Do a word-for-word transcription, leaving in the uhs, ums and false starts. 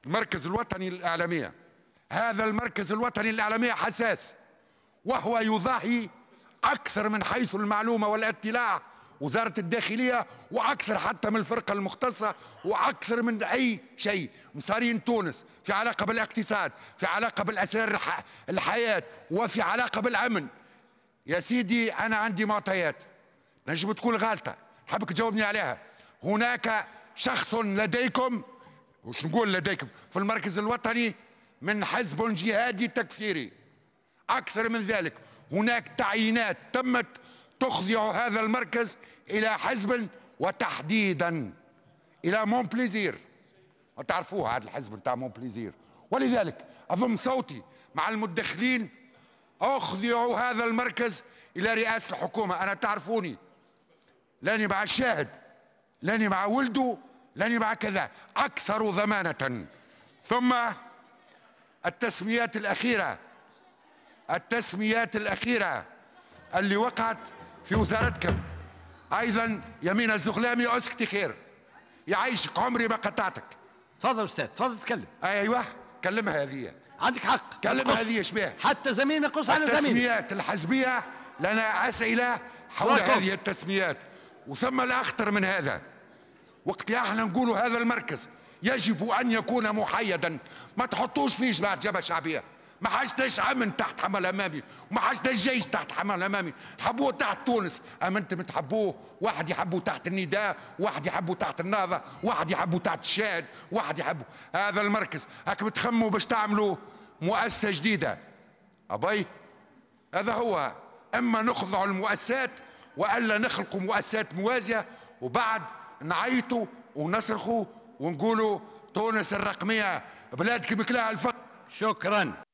المركز الوطني للإعلامية. هذا المركز الوطني للإعلامية حساس، وهو يضاهي أكثر من حيث المعلومة والاطلاع وزارة الداخلية، وأكثر حتى من الفرقة المختصة، وأكثر من أي شيء. مصارين تونس في علاقة بالاقتصاد، في علاقة بالأسرار الحياة، وفي علاقة بالأمن. يا سيدي أنا عندي معطيات نجم تكون غالطة، حابك تجاوبني عليها. هناك شخص لديكم، وش نقول لديكم، في المركز الوطني من حزب جهادي تكفيري. أكثر من ذلك، هناك تعيينات تمت تخضع هذا المركز إلى حزب، وتحديدا إلى مون بليزير. وتعرفوها هذا الحزب بتاع مون بليزير. ولذلك أضم صوتي مع المدخلين، أخضع هذا المركز إلى رئاسة الحكومة. أنا تعرفوني لاني مع الشاهد، لاني مع ولده، لاني مع كذا، أكثر ضمانة. ثم التسميات الأخيرة، التسميات الأخيرة اللي وقعت في وزارتكم أيضا. يمين الزغلامي أسكتي خير، يعيشك عمري ما قطعتك. تفضل أستاذ، تفضل تكلم. أيوه كلمها هذه، عندك حق كلمها هذه. شبيه حتى زميلنا قص على زميلنا. التسميات الحزبية لنا أسئلة حول هذه التسميات. وثم الأخطر من هذا، وقت احنا نقولوا هذا المركز يجب أن يكون محايدا، ما تحطوش فيه جماعة جبهة شعبية. ما حاجتش أمن تحت حمل أمامي، وما حاجتش جيش تحت حمل أمامي. حبوه تحت تونس، أمنتم تحبوه. واحد يحبوه تحت النداء، واحد يحبوه تحت النهضة، واحد يحبوه تحت الشاهد، واحد يحبوه هذا المركز. هاك بتخموا باش تعملوا مؤسسة جديدة. أبي هذا هو، اما نخضع المؤسسات والا نخلقوا مؤسسات موازيه، وبعد نعيطوا ونصرخوا ونقولوا تونس الرقميه بلادك بكلاها الفقر. شكرا.